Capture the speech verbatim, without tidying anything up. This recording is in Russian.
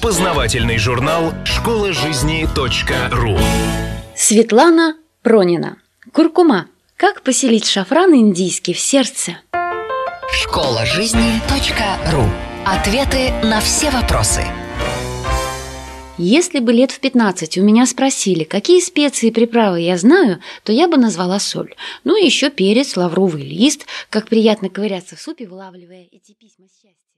Познавательный журнал школа жизни точка ру. Светлана Пронина. Куркума. Как поселить шафран индийский в сердце? школа жизни точка ру. Ответы на все вопросы. Если бы лет в пятнадцать у меня спросили, какие специи и приправы я знаю, то я бы назвала соль. Ну и еще перец, лавровый лист. Как приятно ковыряться в супе, вылавливая эти письма счастья.